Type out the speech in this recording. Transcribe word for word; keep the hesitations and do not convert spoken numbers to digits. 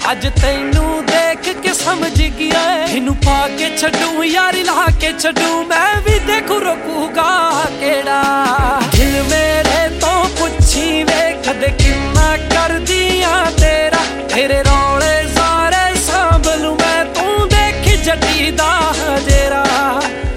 ਅੱਜ ਤੈਨੂੰ ਦੇਖ ਕੇ ਸਮਝ ਗਿਆ ਇਹਨੂੰ ਪਾ ਕੇ ਛੱਡੂ ਯਾਰੀ ਲਾ ਕੇ ਛੱਡੂ ਮੈਂ ਵੀ ਦੇਖੂ ਰੋਕੂਗਾ ਕਿਹੜਾ ਦਿਲ ਮੇਰੇ ਤੋਂ ਪੁੱਛੀ ਵੇ ਕਦੇ ਕਿੰਨਾ ਕਰਦੀਆਂ ਤੇਰਾ ਤੇਰੇ ਰੌਲੇ ਸਾਰੇ ਸਾਂਭ ਲੂੰ ਮੈਂ ਤੂੰ ਦੇਖ ਜੱਟੀ ਦਾ ਜੇਰਾ।